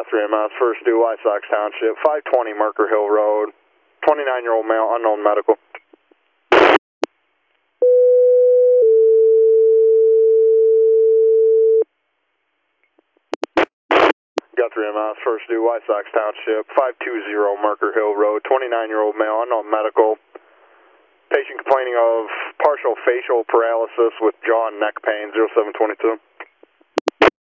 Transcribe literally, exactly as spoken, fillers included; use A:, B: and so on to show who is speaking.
A: Guthrie M S, first due, White Sox Township, five twenty Merker Hill Road, twenty-nine-year-old male, unknown medical. Guthrie M S, first due, White Sox Township, five twenty Merker Hill Road, twenty-nine-year-old male, unknown medical. Patient complaining of partial facial paralysis with jaw and neck pain, zero seven twenty-two.